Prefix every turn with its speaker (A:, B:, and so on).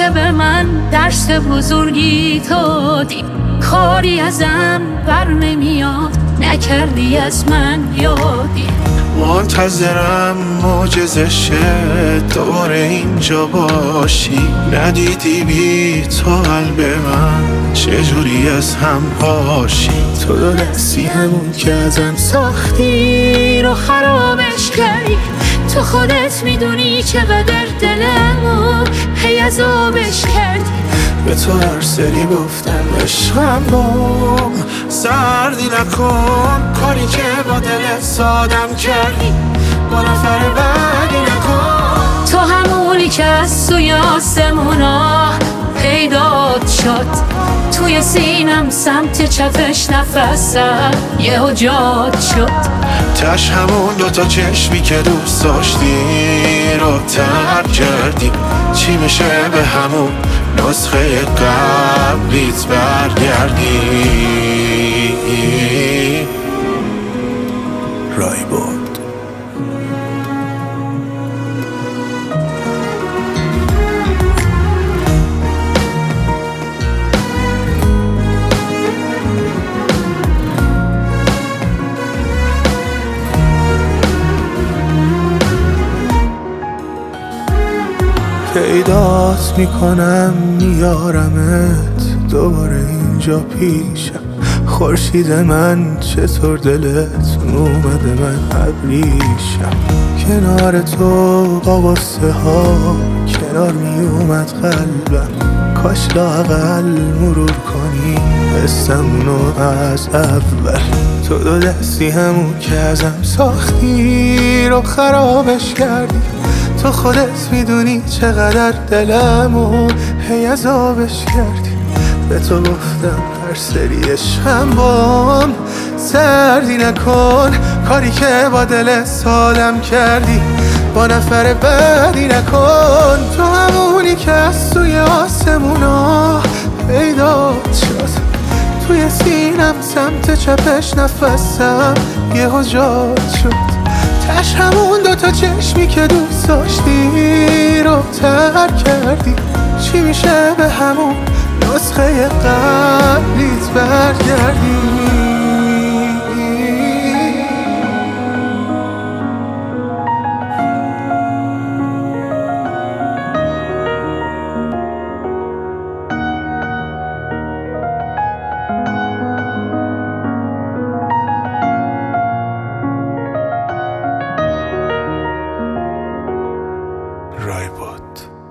A: که به من درس بزرگی تو دادی، کاری ازم بر نمیاد نکردی از من یادی.
B: منتظرم معجزه شه دوباره اینجا باشی، ندیدی بی تو قلب من چجوری از هم پاشی. تو دو دستی همون که ازم
A: ساختی رو خرابش کردی، تو خودت میدونی چقدر دلمو هی عذابش کردی.
B: به تو هر سری گفتم عشقم بام سردی نکن، کاری که با دل سادم کردی با نفر بعدی نکن.
A: تو همونی که از سوی آسمونا پیدات شد، توی سینم سمت چپش نفسم یه جاد شد.
B: تش همون دوتا چشمی که دوست داشتی رو ترک کردی، چی میشه به همون نسخه قبلیت برگردی. رایبرد. پیدات میکنم میارمت دوباره اینجا پیشم. خورشید من چطور دلت اومده من ابریشم. کنار تو با غصه ها کنار میومد قلبم، کاش لااقل مرور کنی قصه‌مونو از اول. تو دو دستی همون که ازم ساختی رو خرابش کردی، تو خودت میدونی چقدر دلمو هی عذابش کردی. به تو گفتم هر سری عشقم بام سردی نکن، کاری که با دل سادم کردی با نفر بعدی نکن. تو همونی که از توی آسمونا پیدات شد، توی سینم سمت چپش نفسم یه جاد شد. تش همون دوتا چشمی که دوست داشتی رو ترک کردی، چی میشه به همون نسخه قبلیت برگردی. رایبرد.